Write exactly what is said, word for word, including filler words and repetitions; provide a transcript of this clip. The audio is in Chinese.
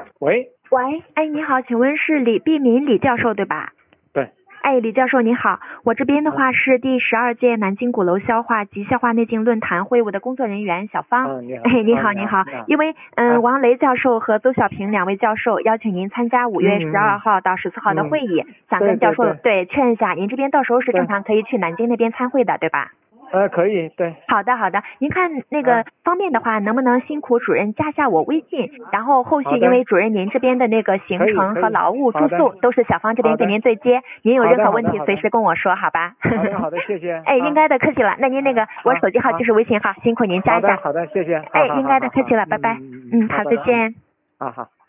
喂， 喂，哎，你好，请问是李碧民李教授对吧？ 对。 哎，李教授你好，我这边的话是第十二届南京鼓楼消化及消化内镜论坛会务的工作人员小芳。 啊，你好。 哎，你好， 啊、 你好。 你好因为嗯、 啊， 王雷教授和邹小平两位教授邀请您参加五月十二号到十四号的会议， 嗯、 想跟教授对对对确认一下，您这边到时候是正常可以去南京那边参会的，对吧？ 呃，可以，对。 好的，好的。您看那个方面的话，能不能辛苦主任加下我微信？然后后续因为主任您这边的那个行程和劳务住宿都是小芳这边给您对接，您有任何问题随时跟我说，好吧？ 好的，好的，谢谢。 哎，应该的，客气了。那您那个我手机号就是微信号，辛苦您加一下。 好的，好的，谢谢。 哎，应该的，客气了，拜拜。嗯，好，再见。 好好。